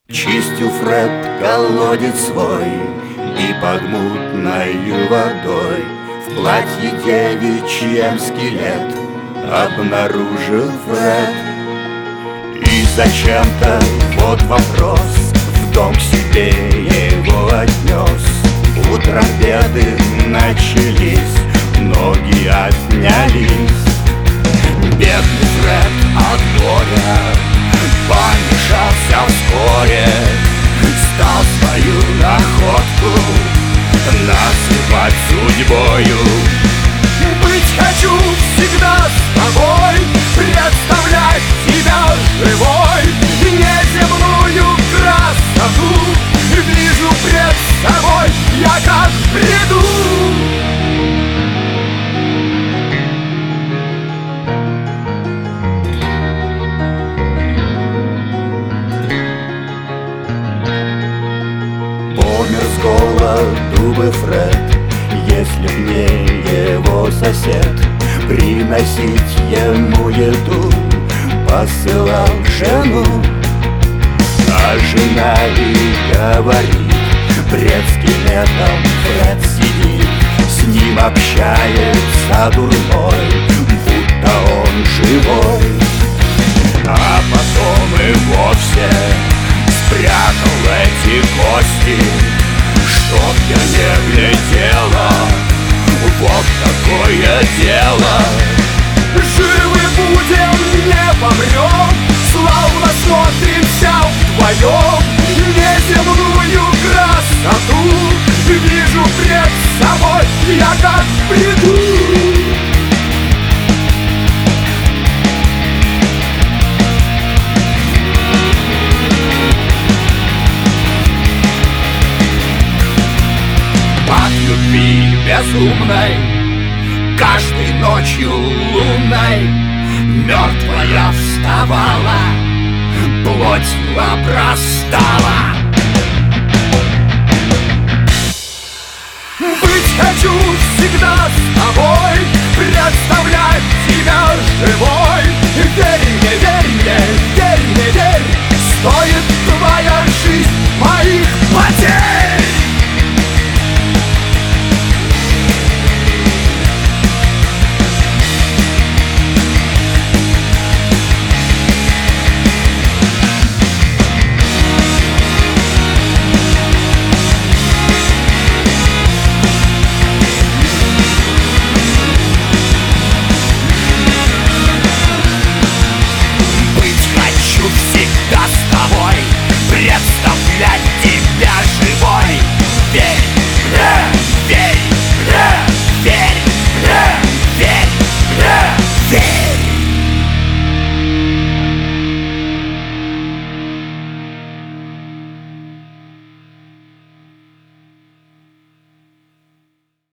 Чистил Фред колодец свой и под мутною водой в платье девичьем скелет обнаружил Фред. И зачем-то, вот вопрос, в дом к себе его отнес. Утром беды начались, ноги отнялись. Бедный Фред от горя помешался вскоре, стал свою находку называть судьбою. Быть хочу всегда с тобой, представлять тебя живой, неземную красоту вижу пред собой, я как приду. Помер с голоду бы Фред, если б не его сосед. Приносить ему еду посылал жену, а жена и говорит: пред скелетом Фред сидит, с ним общается дурной, будто он живой. А потом и вовсе спрятал эти кости, чтоб я не глядела. Вот такое дело. Живы будем, не помрем, славно смотримся вдвоем. Неземную красоту вижу пред собой, я как приду. Любви безумной, каждой ночью лунной мертвая вставала, плотью обрастала. Быть хочу всегда с тобой, представлять тебя живой. Верь мне, верь мне, верь мне, верь, стоит